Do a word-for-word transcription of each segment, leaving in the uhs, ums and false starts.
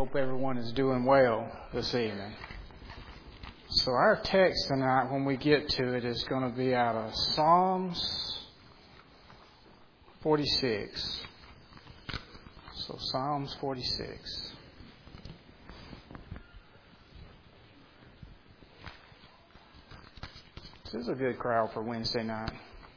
Hope everyone is doing well this evening. So our text tonight, when we get to it, is going to be out of Psalms forty-six. So Psalms forty-six. This is a good crowd for Wednesday night.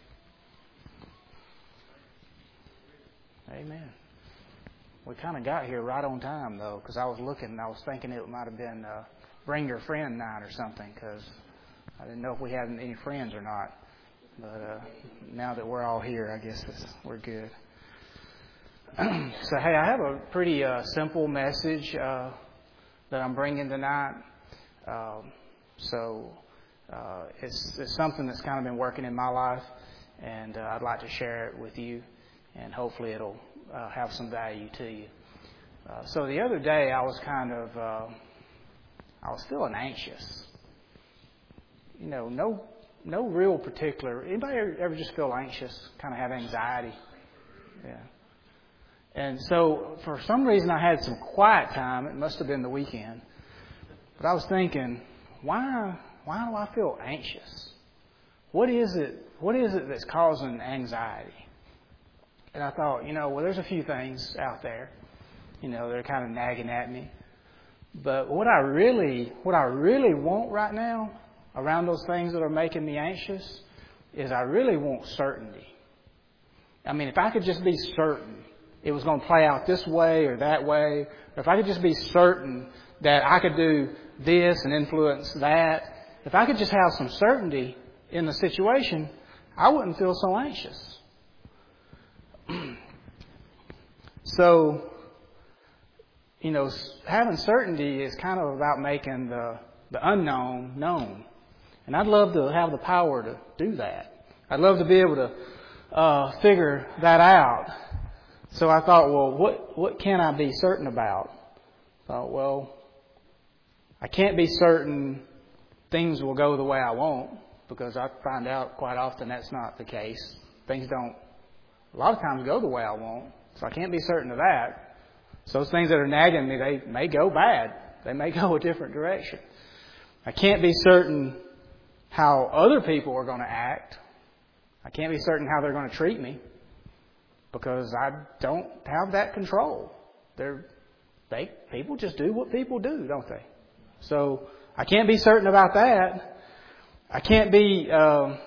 Amen. We kind of got here right on time, though, because I was looking and I was thinking it might have been uh, Bring Your Friend night or something, because I didn't know if we had any friends or not. But uh, now that we're all here, I guess it's, we're good. So, hey, I have a pretty uh, simple message uh, that I'm bringing tonight. Um, so uh, it's, it's something that's kind of been working in my life, and uh, I'd like to share it with you, and hopefully it'll uh, have some value to you. Uh, so the other day I was kind of, uh, I was feeling anxious. You know, no no real particular, anybody ever, ever just feel anxious, kind of have anxiety? Yeah. And so for some reason I had some quiet time. It must have been the weekend. But I was thinking, why why do I feel anxious? What is it, what is it that's causing anxiety? And I thought, you know, well, there's a few things out there, you know, that are kind of nagging at me. But what I really, what I really want right now around those things that are making me anxious is I really want certainty. I mean, if I could just be certain it was going to play out this way or that way, or if I could just be certain that I could do this and influence that, if I could just have some certainty in the situation, I wouldn't feel so anxious. So, you know, having certainty is kind of about making the, the unknown known. And I'd love to have the power to do that. I'd love to be able to uh, figure that out. So I thought, well, what, what can I be certain about? I thought, well, I can't be certain things will go the way I want, because I find out quite often that's not the case. Things don't a lot of times go the way I want, so I can't be certain of that. So those things that are nagging me, they may go bad. They may go a different direction. I can't be certain how other people are going to act. I can't be certain how they're going to treat me, because I don't have that control. They're, they people just do what people do, don't they? So I can't be certain about that. I can't be... Uh,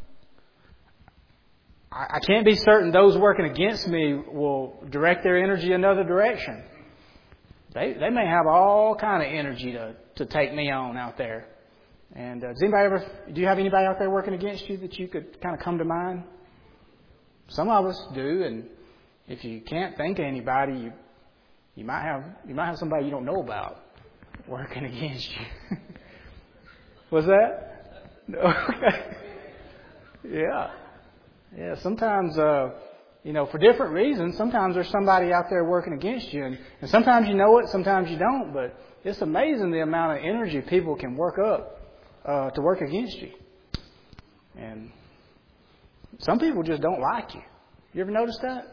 I can't be certain those working against me will direct their energy another direction. They they may have all kind of energy to, to take me on out there. And uh, does anybody ever? Do you have anybody out there working against you that you could kind of come to mind? Some of us do, and if you can't think of anybody, you you might have you might have somebody you don't know about working against you. Was that? No. Okay. Yeah. Yeah, sometimes, uh, you know, for different reasons, sometimes there's somebody out there working against you. And, and sometimes you know it, sometimes you don't. But it's amazing the amount of energy people can work up uh, to work against you. And some people just don't like you. You ever notice that?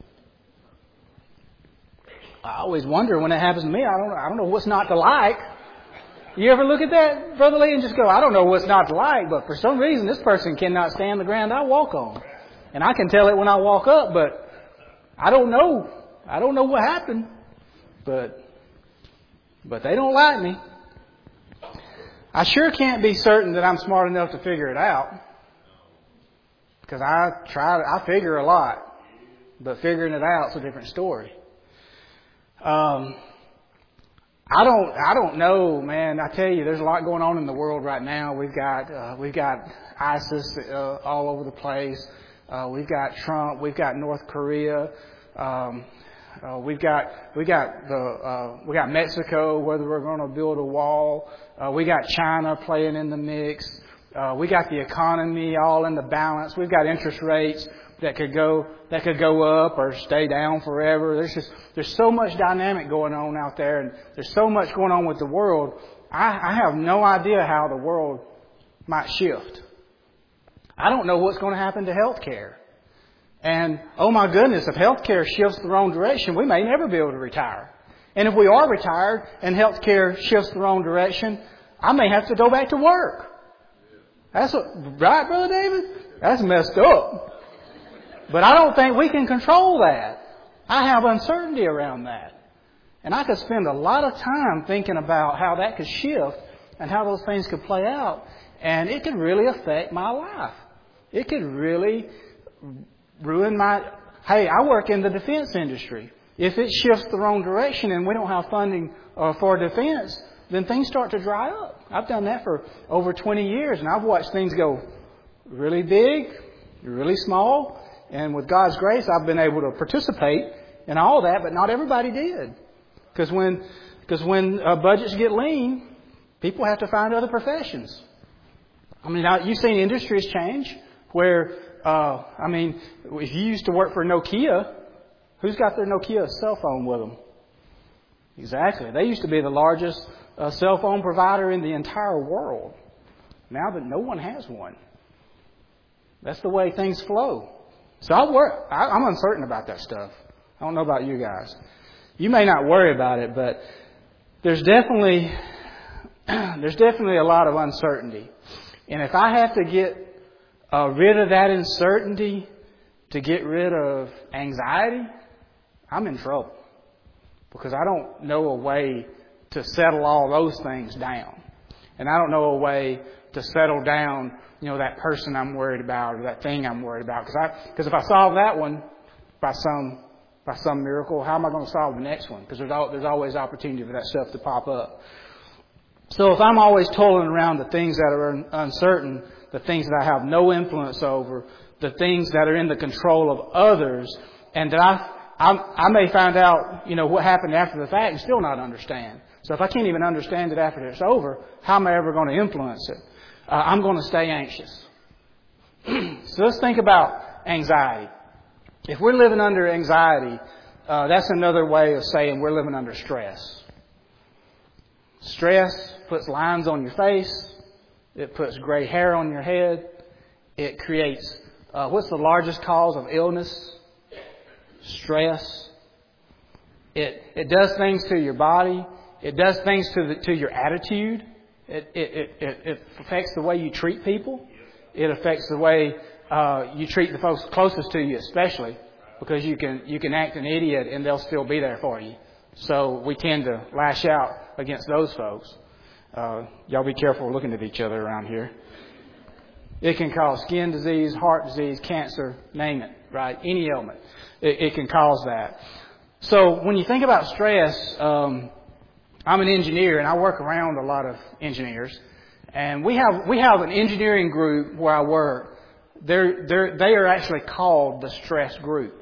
I always wonder when that happens to me. I don't, I don't know what's not to like. You ever look at that, Brother Lee, and just go, I don't know what's not to like, but for some reason this person cannot stand the ground I walk on. And I can tell it when I walk up, but I don't know. I don't know what happened. But but they don't like me. I sure can't be certain that I'm smart enough to figure it out, because I try, I figure a lot, but figuring it out is a different story. Um... I don't, I don't know, man. I tell you, there's a lot going on in the world right now. We've got, uh, we've got ISIS uh, all over the place. Uh, we've got Trump. We've got North Korea. Um, uh, we've got, we got the, uh, we got Mexico, whether we're going to build a wall. Uh, we got China playing in the mix. Uh, we got the economy all in the balance. We've got interest rates that could go that could go up or stay down forever. There's just there's so much dynamic going on out there, and there's so much going on with the world. I, I have no idea how the world might shift. I don't know what's going to happen to healthcare. And oh my goodness, if healthcare shifts the wrong direction, we may never be able to retire. And if we are retired and healthcare shifts the wrong direction, I may have to go back to work. That's what, right, Brother David? That's messed up. But I don't think we can control that. I have uncertainty around that. And I could spend a lot of time thinking about how that could shift and how those things could play out. And it could really affect my life. It could really ruin my... Hey, I work in the defense industry. If it shifts the wrong direction and we don't have funding uh, for defense, then things start to dry up. I've done that for over twenty years, and I've watched things go really big, really small. And with God's grace, I've been able to participate in all that, but not everybody did. Because when, because when uh, budgets get lean, people have to find other professions. I mean, now, you've seen industries change where, uh, I mean, if you used to work for Nokia, who's got their Nokia cell phone with them? Exactly. They used to be the largest uh, cell phone provider in the entire world. Now that no one has one. That's the way things flow. So I work, I, I'm uncertain about that stuff. I don't know about you guys. You may not worry about it, but there's definitely there's definitely a lot of uncertainty. And if I have to get uh, rid of that uncertainty to get rid of anxiety, I'm in trouble. Because I don't know a way to settle all those things down. And I don't know a way to settle down, you know, that person I'm worried about or that thing I'm worried about. Because I, because if I solve that one by some by some miracle, how am I going to solve the next one? Because there's, al- there's always opportunity for that stuff to pop up. So if I'm always toiling around the things that are un- uncertain, the things that I have no influence over, the things that are in the control of others, and that I I, I may find out, you know, what happened after the fact and still not understand. So if I can't even understand it after it's over, how am I ever going to influence it? Uh, I'm going to stay anxious. So let's think about anxiety. If we're living under anxiety, uh, that's another way of saying we're living under stress. Stress puts lines on your face. It puts gray hair on your head. It creates, uh, what's the largest cause of illness? Stress. It it does things to your body. It does things to the, to your attitude. It it, it it affects the way you treat people. It affects the way uh, you treat the folks closest to you, especially because you can you can act an idiot and they'll still be there for you. So we tend to lash out against those folks. Uh, y'all be careful looking at each other around here. It can cause skin disease, heart disease, cancer, name it, right? Any ailment. It, it can cause that. So when you think about stress, um, I'm an engineer and I work around a lot of engineers. And we have we have an engineering group where I work. They're, they're, they are actually called the stress group.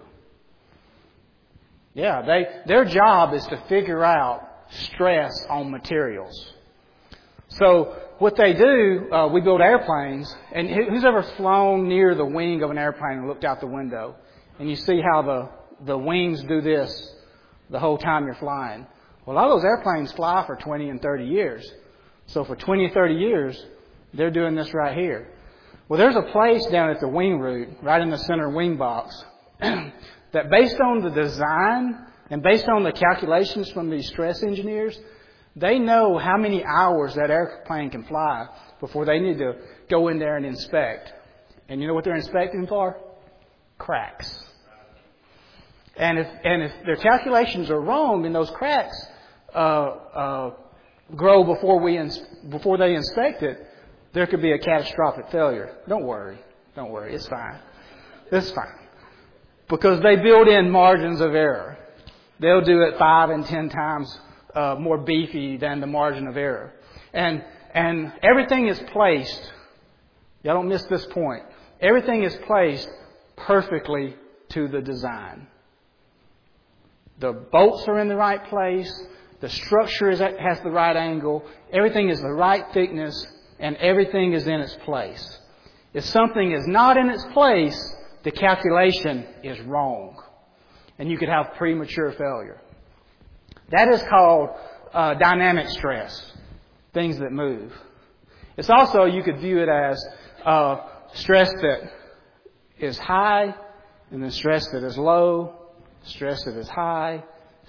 Yeah, they their job is to figure out stress on materials. So what they do, uh, we build airplanes, and who's ever flown near the wing of an airplane and looked out the window, and you see how the, the wings do this the whole time you're flying? Well, a lot of those airplanes fly for twenty and thirty years. So for twenty or thirty years, they're doing this right here. Well, there's a place down at the wing root, right in the center wing box, that based on the design and based on the calculations from these stress engineers, they know how many hours that airplane can fly before they need to go in there and inspect. And you know what they're inspecting for? Cracks. And if and if their calculations are wrong and those cracks uh, uh, grow before we ins- before they inspect it, there could be a catastrophic failure. Don't worry. Don't worry. It's fine. It's fine. Because they build in margins of error. They'll do it five and ten times uh, more beefy than the margin of error. And and everything is placed. Y'all don't miss this point. Everything is placed perfectly to the design. The bolts are in the right place. The structure is at, has the right angle. Everything is the right thickness. And everything is in its place. If something is not in its place, the calculation is wrong. And you could have premature failure. That is called uh, dynamic stress. Things that move. It's also, you could view it as uh, stress that is high, and then stress that is low, stress that is high,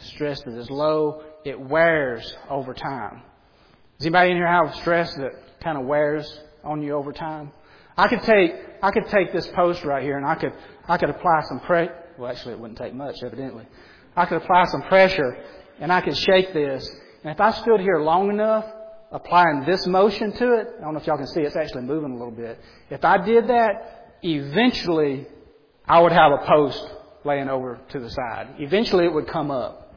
stress that is low, it wears over time. Does anybody in here have stress that kind of wears on you over time? I could take I could take this post right here and I could I could apply some pressure. Well, actually, it wouldn't take much, evidently. I could apply some pressure and I could shake this. And if I stood here long enough, applying this motion to it, I don't know if y'all can see, it's actually moving a little bit. If I did that, eventually I would have a post laying over to the side. Eventually it would come up.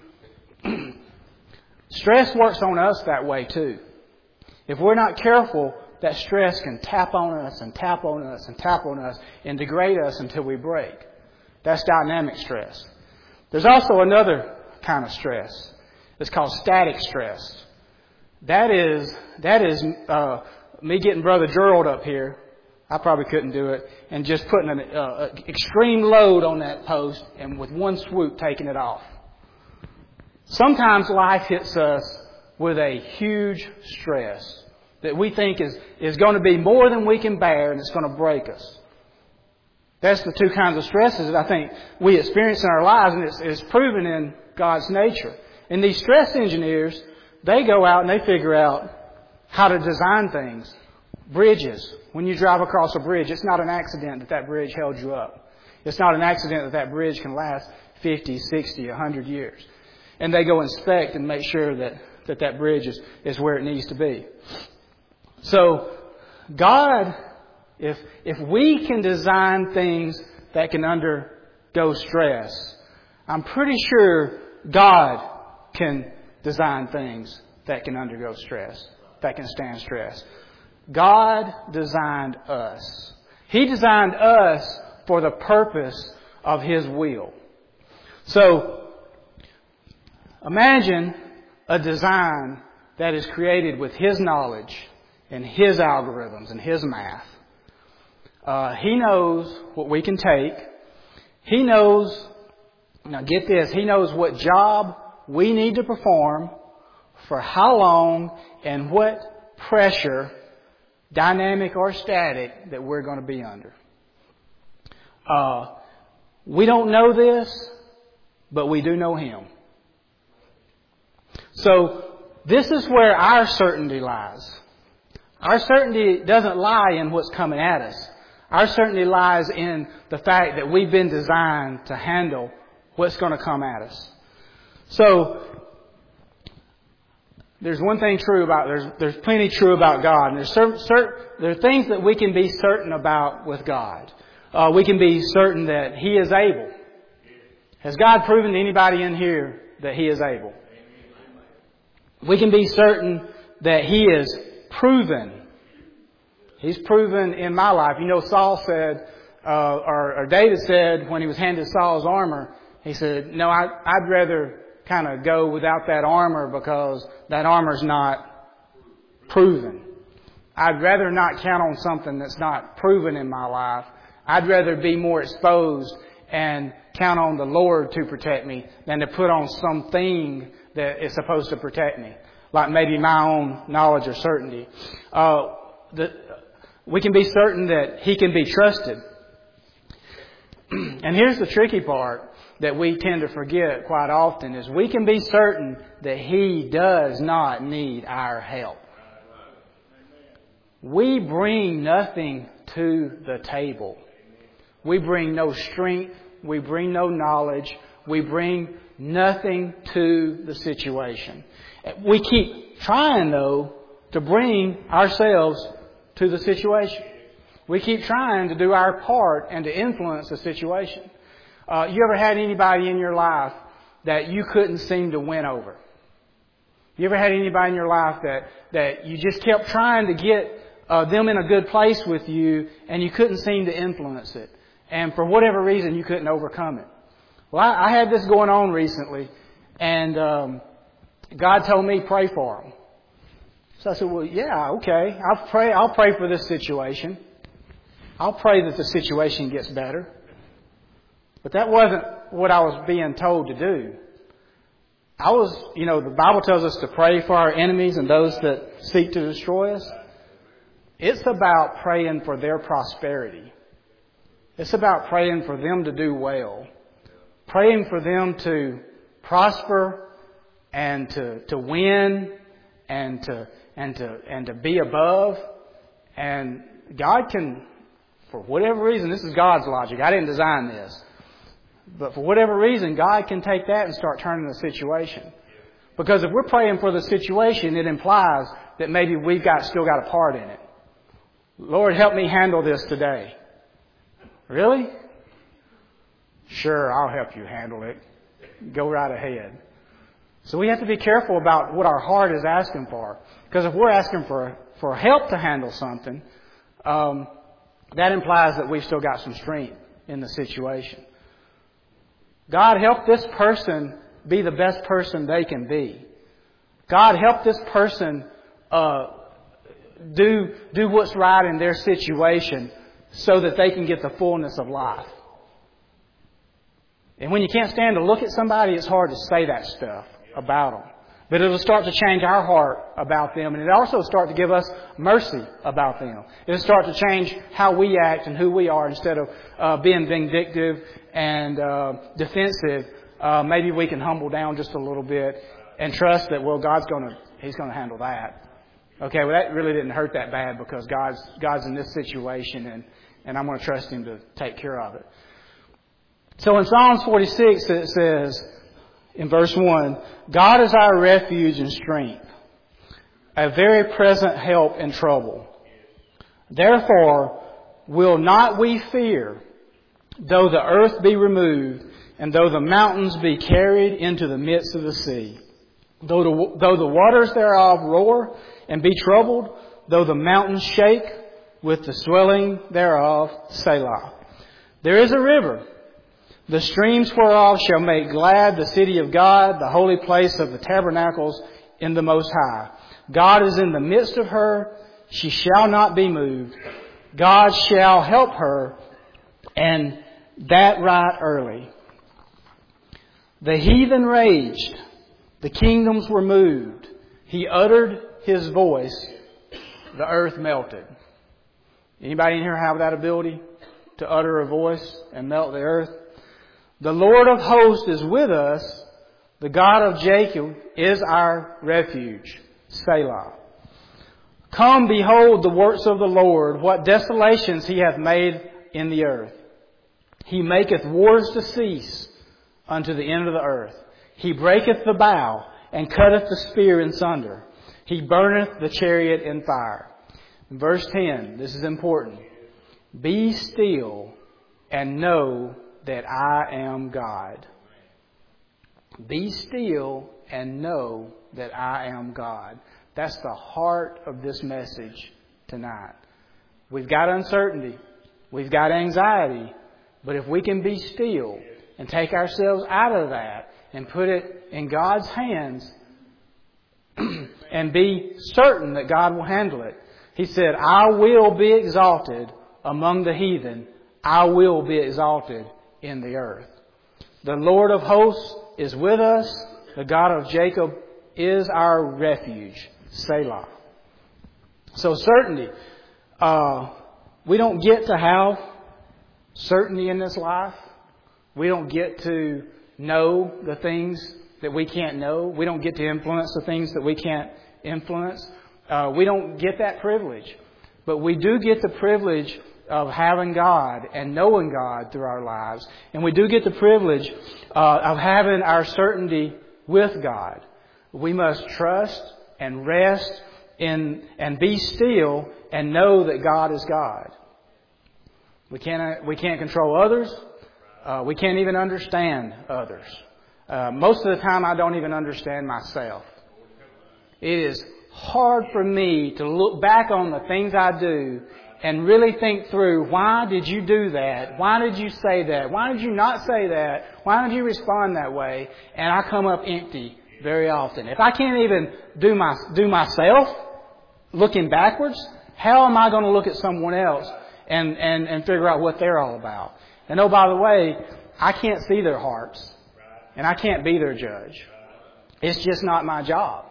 Stress works on us that way too. If we're not careful, that stress can tap on us and tap on us and tap on us and degrade us until we break. That's dynamic stress. There's also another kind of stress. It's called static stress. That is that is uh, me getting Brother Gerald up here. I probably couldn't do it. And just putting an uh, extreme load on that post and with one swoop taking it off. Sometimes life hits us with a huge stress that we think is, is going to be more than we can bear and it's going to break us. That's the two kinds of stresses that I think we experience in our lives, and it's, it's proven in God's nature. And these stress engineers, they go out and they figure out how to design things. Bridges. When you drive across a bridge, it's not an accident that that bridge held you up. It's not an accident that that bridge can last fifty, sixty, one hundred years. And they go inspect and make sure that that, that bridge is, is where it needs to be. So, God, if if we can design things that can undergo stress, I'm pretty sure God can design things that can undergo stress, that can stand stress. God designed us. He designed us for the purpose of His will. So, imagine a design that is created with His knowledge and His algorithms and His math. Uh, he knows what we can take. He knows, now get this, He knows what job we need to perform, for how long, and what pressure, dynamic or static, that we're going to be under. Uh, we don't know this, but we do know Him. So, this is where our certainty lies. Our certainty doesn't lie in what's coming at us. Our certainty lies in the fact that we've been designed to handle what's going to come at us. So, there's one thing true about, there's there's plenty true about God. And there's certain, certain, there are things that we can be certain about with God. Uh, we can be certain that He is able. Has God proven to anybody in here that He is able? We can be certain that He is proven. He's proven in my life. You know, Saul said, uh, or, or David said when he was handed Saul's armor, he said, no, I, I'd rather kind of go without that armor because that armor's not proven. I'd rather not count on something that's not proven in my life. I'd rather be more exposed and count on the Lord to protect me than to put on something that is supposed to protect me, like maybe my own knowledge or certainty. Uh, the, we can be certain that He can be trusted. And here's the tricky part that we tend to forget quite often is we can be certain that He does not need our help. We bring nothing to the table. We bring no strength. We bring no knowledge. We bring nothing to the situation. We keep trying, though, to bring ourselves to the situation. We keep trying to do our part and to influence the situation. Uh, you ever had anybody in your life that you couldn't seem to win over? You ever had anybody in your life that, that you just kept trying to get uh, them in a good place with you and you couldn't seem to influence it? And for whatever reason, you couldn't overcome it. Well, I, I had this going on recently, and um, God told me pray for them. So I said, well, yeah, okay. I'll pray. I'll pray for this situation. I'll pray that the situation gets better. But that wasn't what I was being told to do. I was, you know, the Bible tells us to pray for our enemies and those that seek to destroy us. It's about praying for their prosperity. It's about praying for them to do well. Praying for them to prosper and to, to win and to, and to, and to be above. And God can, for whatever reason, this is God's logic. I didn't design this. But for whatever reason, God can take that and start turning the situation. Because if we're praying for the situation, it implies that maybe we've got, still got a part in it. Lord, help me handle this today. Really? Sure, I'll help you handle it. Go right ahead. So we have to be careful about what our heart is asking for. Because if we're asking for, for help to handle something, um, that implies that we've still got some strength in the situation. God, help this person be the best person they can be. God, help this person uh, do do what's right in their situation so that they can get the fullness of life. And when you can't stand to look at somebody, it's hard to say that stuff about them. But it'll start to change our heart about them. And it'll also start to give us mercy about them. It'll start to change how we act and who we are. Instead of uh, being vindictive and uh, defensive, uh, maybe we can humble down just a little bit and trust that, well, God's going to, He's going to handle that. Okay, well, that really didn't hurt that bad because God's, God's in this situation and, and I'm going to trust Him to take care of it. So in Psalms forty-six, it says, in verse one, God is our refuge and strength, a very present help in trouble. Therefore will not we fear, though the earth be removed, and though the mountains be carried into the midst of the sea. Though the, though the waters thereof roar and be troubled, though the mountains shake with the swelling thereof, Selah. There is a river, the streams whereof shall make glad the city of God, the holy place of the tabernacles in the Most High. God is in the midst of her, she shall not be moved. God shall help her, and that right early. The heathen raged, the kingdoms were moved. He uttered His voice, the earth melted. Anybody in here have that ability to utter a voice and melt the earth? The Lord of hosts is with us. The God of Jacob is our refuge. Selah. Come, behold the works of the Lord, what desolations He hath made in the earth. He maketh wars to cease unto the end of the earth. He breaketh the bow and cutteth the spear in sunder. He burneth the chariot in fire. Verse ten, this is important. Be still and know that I am God. Be still and know that I am God. That's the heart of this message tonight. We've got uncertainty. We've got anxiety. But if we can be still and take ourselves out of that and put it in God's hands and be certain that God will handle it. He said, I will be exalted among the heathen. I will be exalted in the earth. The Lord of hosts is with us. The God of Jacob is our refuge. Selah. So certainty. Uh, we don't get to have certainty in this life. We don't get to know the things that we can't know. We don't get to influence the things that we can't influence. Uh, we don't get that privilege. But we do get the privilege of having God and knowing God through our lives. And we do get the privilege uh, of having our certainty with God. We must trust and rest in and be still and know that God is God. We can't, we can't control others. Uh, we can't even understand others. Uh, most of the time I don't even understand myself. It is hard for me to look back on the things I do and really think through, why did you do that? Why did you say that? Why did you not say that? Why did you respond that way? And I come up empty very often. If I can't even do my do myself looking backwards, how am I going to look at someone else and, and, and figure out what they're all about? And oh, by the way, I can't see their hearts. And I can't be their judge. It's just not my job.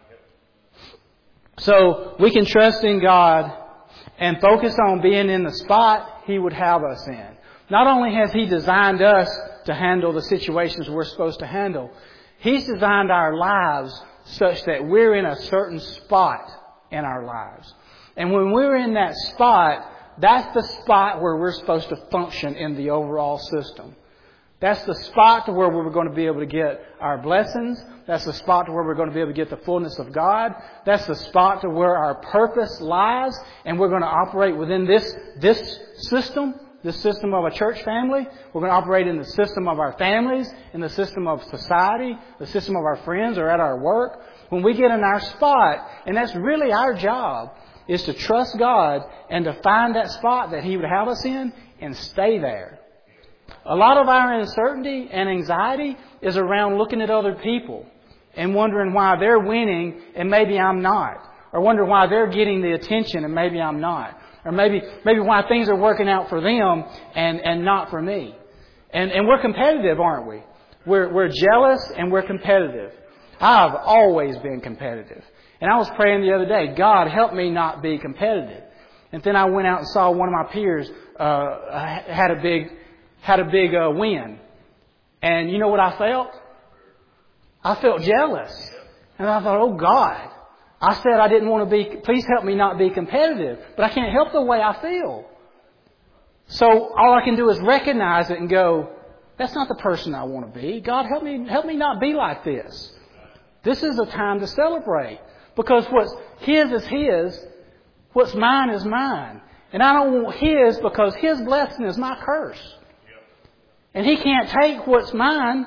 So we can trust in God and focus on being in the spot He would have us in. Not only has He designed us to handle the situations we're supposed to handle, He's designed our lives such that we're in a certain spot in our lives. And when we're in that spot, that's the spot where we're supposed to function in the overall system. That's the spot to where we're going to be able to get our blessings. That's the spot to where we're going to be able to get the fullness of God. That's the spot to where our purpose lies. And we're going to operate within this, this system, this system of a church family. We're going to operate in the system of our families, in the system of society, the system of our friends or at our work. When we get in our spot, and that's really our job, is to trust God and to find that spot that He would have us in and stay there. A lot of our uncertainty and anxiety is around looking at other people and wondering why they're winning and maybe I'm not. Or wondering why they're getting the attention and maybe I'm not. Or maybe maybe why things are working out for them and, and not for me. And and we're competitive, aren't we? We're we're jealous and we're competitive. I've always been competitive. And I was praying the other day, God, help me not be competitive. And then I went out and saw one of my peers uh, had a big had a big uh, win. And you know what I felt? I felt jealous. And I thought, oh God, I said I didn't want to be, please help me not be competitive. But I can't help the way I feel. So all I can do is recognize it and go, that's not the person I want to be. God, help me, help me not be like this. This is a time to celebrate. Because what's His is His. What's mine is mine. And I don't want His because His blessing is my curse. And He can't take what's mine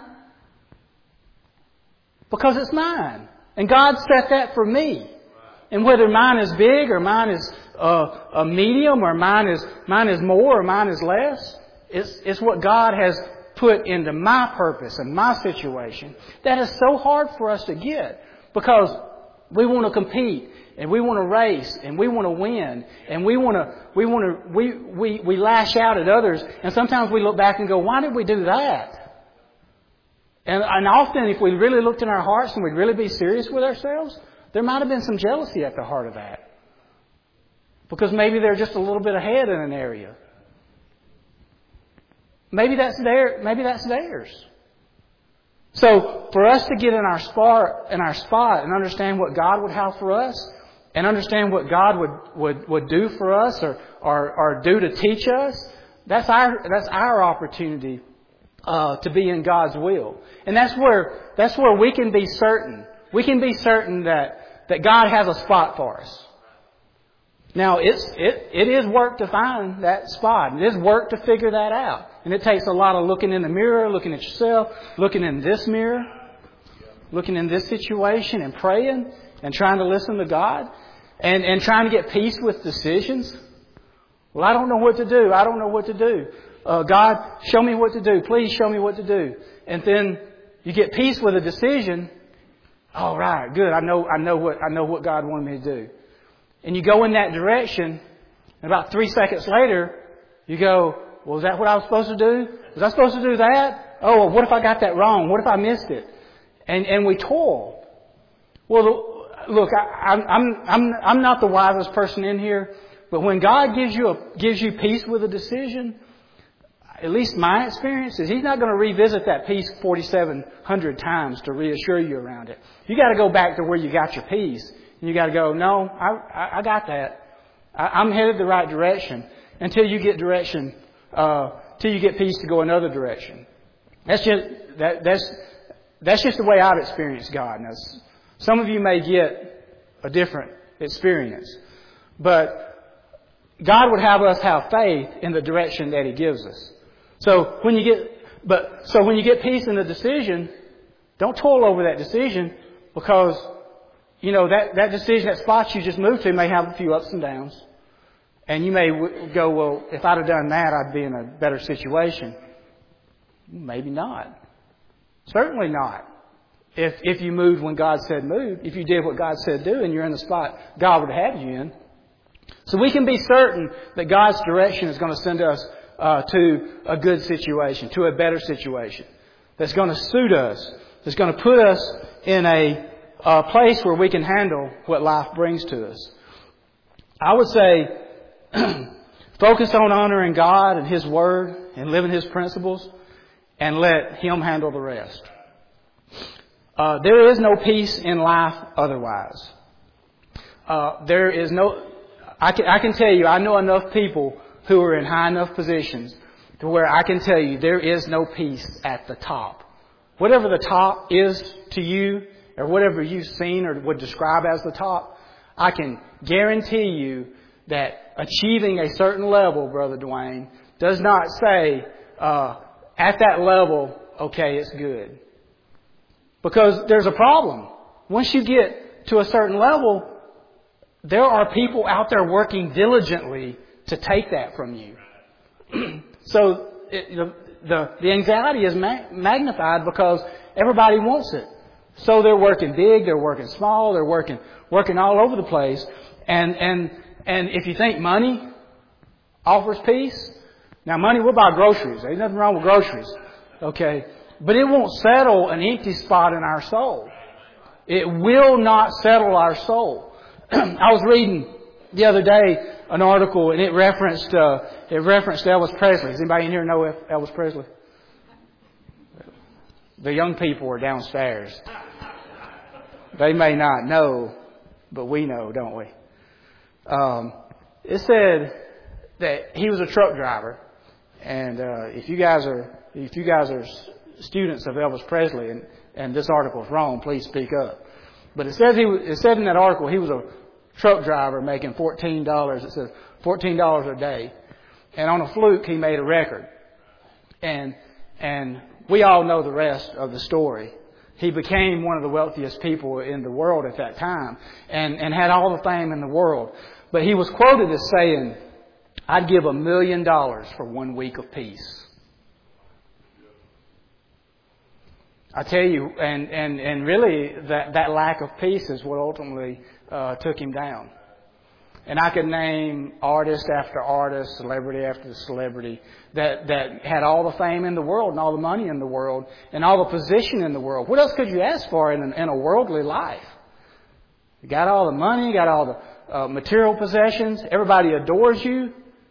because it's mine. And God set that for me. And whether mine is big or mine is uh, a medium or mine is mine is more or mine is less, it's, it's what God has put into my purpose and my situation. That is so hard for us to get because we want to compete and we want to race and we want to win and we want to we want to we, we we lash out at others, and sometimes we look back and go, why did we do that? And, and often if we really looked in our hearts and we'd really be serious with ourselves, there might have been some jealousy at the heart of that. Because maybe they're just a little bit ahead in an area. Maybe that's their maybe that's theirs. So for us to get in our spot in our spot and understand what God would have for us, and understand what God would, would, would do for us or, or, or do to teach us, that's our that's our opportunity uh, to be in God's will. And that's where that's where we can be certain. We can be certain that, that God has a spot for us. Now it's it it is work to find that spot. It is work to figure that out. And it takes a lot of looking in the mirror, looking at yourself, looking in this mirror, looking in this situation and praying and trying to listen to God and, and trying to get peace with decisions. Well, I don't know what to do. I don't know what to do. Uh, God, show me what to do. Please show me what to do. And then you get peace with a decision. All right, good. I know, I know what, I know what God wanted me to do. And you go in that direction. And about three seconds later, you go, well, is that what I was supposed to do? Was I supposed to do that? Oh, well, what if I got that wrong? What if I missed it? And and we toil. Well, look, I, I'm I'm I'm I'm not the wisest person in here, but when God gives you a gives you peace with a decision, at least my experience is He's not going to revisit that peace forty-seven hundred times to reassure you around it. You got to go back to where you got your peace, and you got to go, no, I I, I got that. I, I'm headed the right direction until you get direction. Uh, till you get peace to go another direction. That's just that, that's that's just the way I've experienced God. Now, some of you may get a different experience, but God would have us have faith in the direction that He gives us. So when you get, but so when you get peace in the decision, don't toil over that decision because you know that that decision, that spot you just moved to, may have a few ups and downs. And you may go, well, if I'd have done that, I'd be in a better situation. Maybe not. Certainly not. If if you moved when God said move, if you did what God said do, and you're in the spot God would have you in. So we can be certain that God's direction is going to send us uh, to a good situation, to a better situation, that's going to suit us, that's going to put us in a, a place where we can handle what life brings to us. I would say, focus on honoring God and His Word and living His principles and let Him handle the rest. Uh, there is no peace in life otherwise. Uh, there is no, I can, I can tell you, I know enough people who are in high enough positions to where I can tell you there is no peace at the top. Whatever the top is to you, or whatever you've seen or would describe as the top, I can guarantee you that achieving a certain level, Brother Dwayne, does not say, uh, at that level, okay, it's good. Because there's a problem. Once you get to a certain level, there are people out there working diligently to take that from you. So it, the, the the anxiety is ma- magnified because everybody wants it. So they're working big, they're working small, they're working working all over the place. And and and if you think money offers peace, now money will buy groceries. There's nothing wrong with groceries, okay? But it won't settle an empty spot in our soul. It will not settle our soul. I was reading the other day an article, and it referenced uh, it referenced Elvis Presley. Does anybody in here know Elvis Presley? The young people are downstairs. They may not know, but we know, don't we? Um, it said that he was a truck driver, and uh, if you guys are if you guys are students of Elvis Presley, and, and this article is wrong, please speak up. But it says he was, it said in that article he was a truck driver making fourteen dollars. It says fourteen dollars a day. And on a fluke, he made a record. And, and we all know the rest of the story. He became one of the wealthiest people in the world at that time and, and had all the fame in the world. But he was quoted as saying, I'd give a million dollars for one week of peace. I tell you, and, and, and really that, that lack of peace is what ultimately uh, took him down. And I could name artist after artist, celebrity after celebrity that, that had all the fame in the world and all the money in the world and all the position in the world. What else could you ask for in, an, in a worldly life? You got all the money, you got all the uh, material possessions, everybody adores you.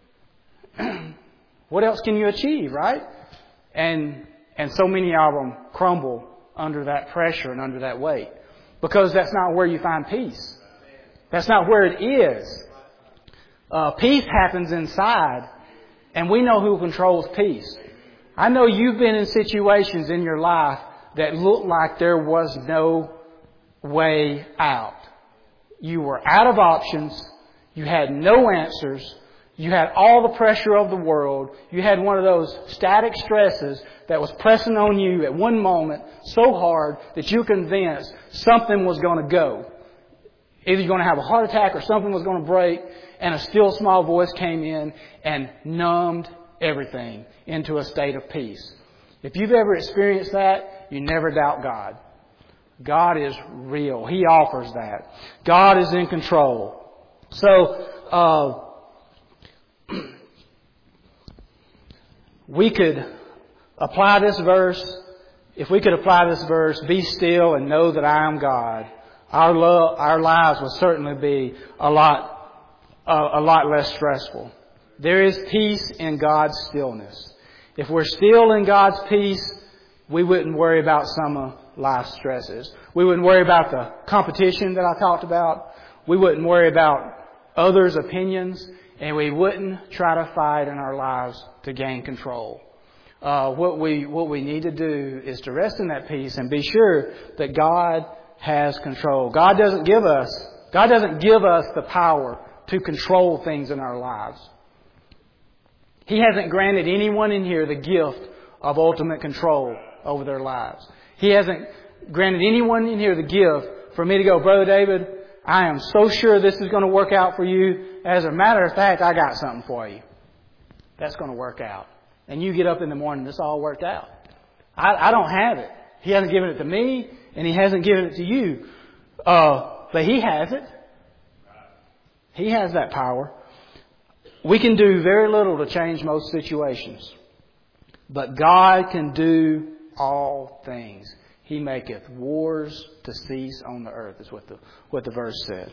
What else can you achieve, right? And And so many of them crumble under that pressure and under that weight. Because that's not where you find peace. That's not where it is. Uh, peace happens inside. And we know who controls peace. I know you've been in situations in your life that looked like there was no way out. You were out of options. You had no answers. You had all the pressure of the world. You had one of those static stresses that was pressing on you at one moment so hard that you were convinced something was going to go. Either you're going to have a heart attack or something was going to break, and a still small voice came in and numbed everything into a state of peace. If you've ever experienced that, you never doubt God. God is real. He offers that. God is in control. So, uh, we could apply this verse. If we could apply this verse, be still and know that I am God, our love, our lives will certainly be a lot, uh, a lot less stressful. There is peace in God's stillness. If we're still in God's peace, we wouldn't worry about some of life's stresses. We wouldn't worry about the competition that I talked about. We wouldn't worry about others' opinions. And we wouldn't try to fight in our lives to gain control. Uh, what we what we need to do is to rest in that peace and be sure that God has control. God doesn't give us God doesn't give us the power to control things in our lives. He hasn't granted anyone in here the gift of ultimate control over their lives. He hasn't granted anyone in here the gift for me to go, Brother David, I am so sure this is going to work out for you. As a matter of fact, I got something for you. That's going to work out. And you get up in the morning, this all worked out. I, I don't have it. He hasn't given it to me, and He hasn't given it to you. Uh, but He has it. He has that power. We can do very little to change most situations. But God can do all things. He maketh wars to cease on the earth, is what the what the verse said.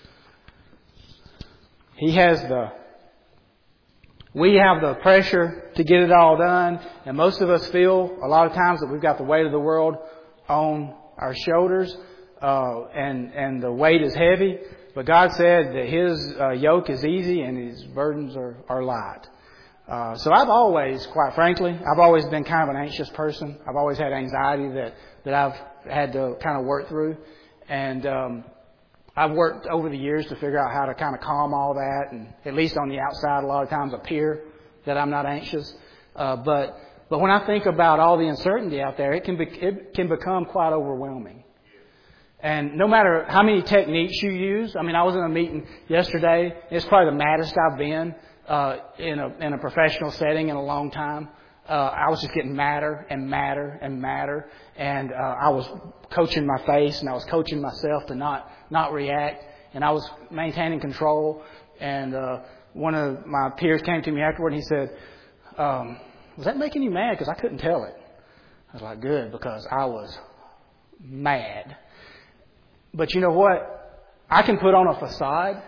He has the, we have the pressure to get it all done, and most of us feel a lot of times that we've got the weight of the world on our shoulders, uh, and, and the weight is heavy. But God said that His uh, yoke is easy and His burdens are, are light. Uh, so I've always, quite frankly, I've always been kind of an anxious person. I've always had anxiety that, that I've had to kind of work through. And um, I've worked over the years to figure out how to kind of calm all that, and at least on the outside a lot of times appear that I'm not anxious. Uh, but but when I think about all the uncertainty out there, it can be, it can become quite overwhelming. And no matter how many techniques you use, I mean, I was in a meeting yesterday. It's probably the maddest I've been uh, in a in a professional setting in a long time. Uh, I was just getting madder and madder and madder, and uh, I was coaching my face and I was coaching myself to not not react, and I was maintaining control. And uh, one of my peers came to me afterward and he said, um, "Was that making you mad?" Because I couldn't tell it. I was like, "Good," because I was mad. But you know what? I can put on a facade,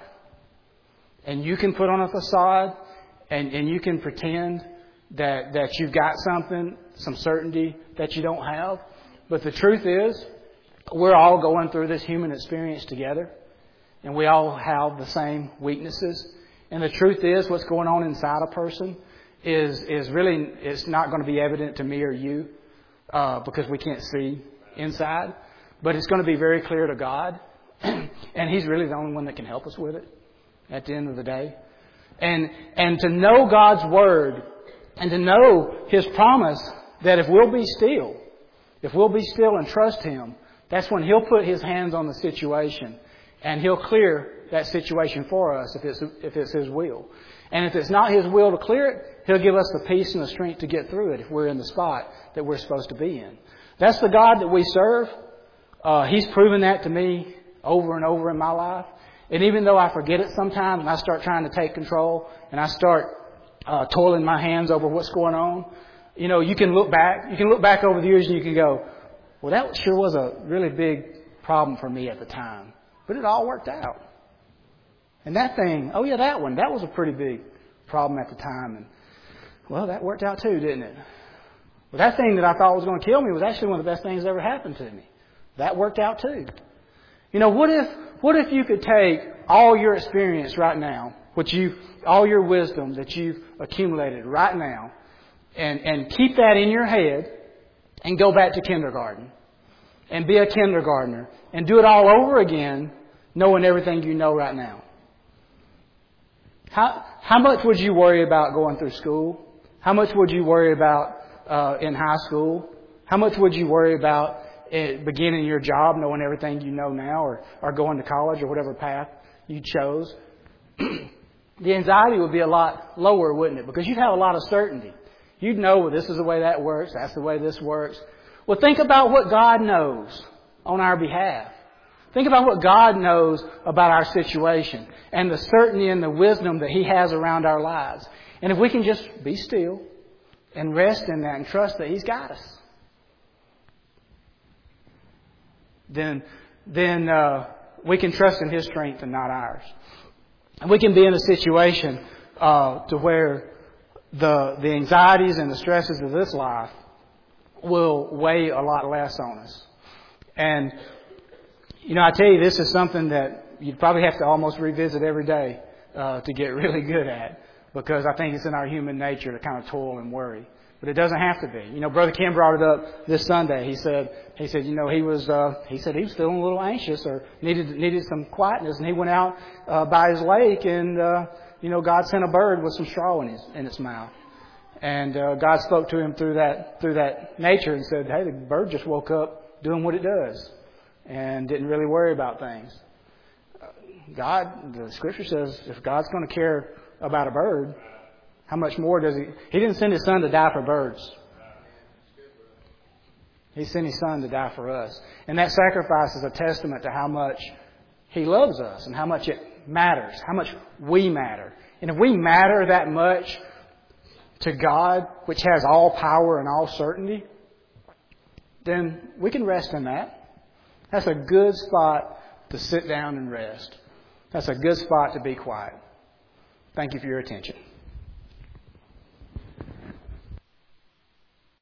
and you can put on a facade, and, and you can pretend that, that you've got something, some certainty that you don't have. But the truth is, we're all going through this human experience together, and we all have the same weaknesses. And the truth is, what's going on inside a person is is really, it's not going to be evident to me or you uh, because we can't see inside. But it's going to be very clear to God, and He's really the only one that can help us with it at the end of the day. And and to know God's Word and to know His promise that if we'll be still, if we'll be still and trust Him, that's when He'll put His hands on the situation and He'll clear that situation for us if it's if it's His will. And if it's not His will to clear it, He'll give us the peace and the strength to get through it if we're in the spot that we're supposed to be in. That's the God that we serve. Uh, he's proven that to me over and over in my life. And even though I forget it sometimes and I start trying to take control and I start uh, toiling my hands over what's going on, you know, you can look back. You can look back over the years and you can go, well, that sure was a really big problem for me at the time. But it all worked out. And that thing, oh yeah, that one, that was a pretty big problem at the time. And, well, that worked out too, didn't it? Well, that thing that I thought was going to kill me was actually one of the best things that ever happened to me. That worked out too. You know, what if what if you could take all your experience right now, what you all your wisdom that you've accumulated right now, and, and keep that in your head and go back to kindergarten and be a kindergartner and do it all over again, knowing everything you know right now? How how much would you worry about going through school? How much would you worry about uh, in high school? How much would you worry about beginning your job, knowing everything you know now, or, or going to college or whatever path you chose? The anxiety would be a lot lower, wouldn't it? Because you'd have a lot of certainty. You'd know, well, this is the way that works. That's the way this works. Well, think about what God knows on our behalf. Think about what God knows about our situation and the certainty and the wisdom that He has around our lives. And if we can just be still and rest in that and trust that He's got us, then then uh, we can trust in His strength and not ours. And we can be in a situation uh, to where the the anxieties and the stresses of this life will weigh a lot less on us. And, you know, I tell you, this is something that you'd probably have to almost revisit every day uh, to get really good at, because I think it's in our human nature to kind of toil and worry. But it doesn't have to be. You know, Brother Ken brought it up this Sunday. He said, he said, you know, he was, uh, he said he was feeling a little anxious or needed needed some quietness, and he went out uh, by his lake, and uh, you know, God sent a bird with some straw in his in its mouth, and uh, God spoke to him through that through that nature and said, hey, the bird just woke up doing what it does, and didn't really worry about things. God, the Scripture says, if God's going to care about a bird, how much more does He? He didn't send His Son to die for birds. He sent His Son to die for us. And that sacrifice is a testament to how much He loves us and how much it matters, how much we matter. And if we matter that much to God, which has all power and all certainty, then we can rest in that. That's a good spot to sit down and rest. That's a good spot to be quiet. Thank you for your attention.